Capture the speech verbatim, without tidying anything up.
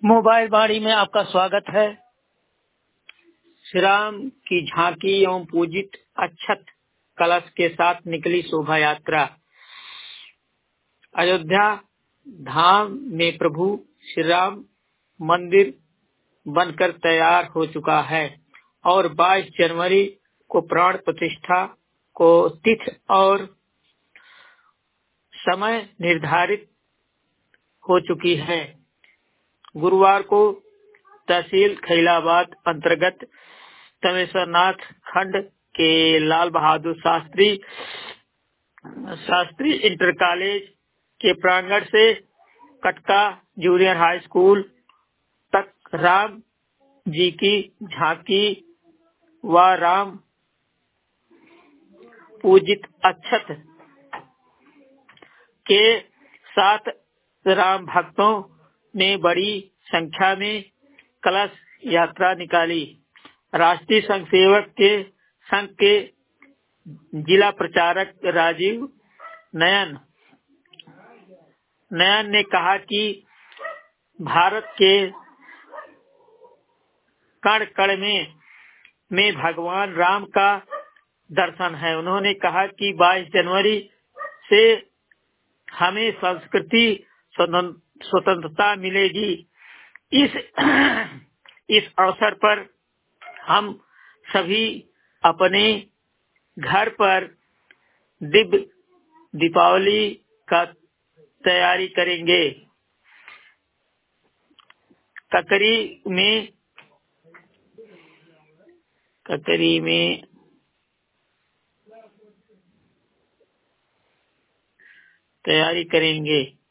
Mobile वाणी में आपका स्वागत है। श्री राम की झांकी एवं पूजित अक्षत कलश के साथ निकली शोभा यात्रा। अयोध्या धाम में प्रभु श्री राम मंदिर बनकर तैयार हो चुका है और बाईस जनवरी को प्राण प्रतिष्ठा को तिथि और समय निर्धारित हो चुकी है। गुरुवार को तहसील खैलाबाद अंतर्गत तमेश्वरनाथ खंड के लाल बहादुर शास्त्री शास्त्री इंटर कॉलेज के प्रांगण से कटका जूनियर हाई स्कूल तक राम जी की झांकी व राम पूजित अक्षत के साथ राम भक्तों ने बड़ी संख्या में कलश यात्रा निकाली। राष्ट्रीय संघ सेवक के संघ के जिला प्रचारक राजीव नयन नयन ने कहा कि भारत के कण कण में में भगवान राम का दर्शन है। उन्होंने कहा कि बाईस जनवरी से हमें संस्कृति स्वतंत्रता मिलेगी। इस इस अवसर पर हम सभी अपने घर पर दिव्य दीपावली का तैयारी करेंगे। ककरी में ककरी में तैयारी करेंगे।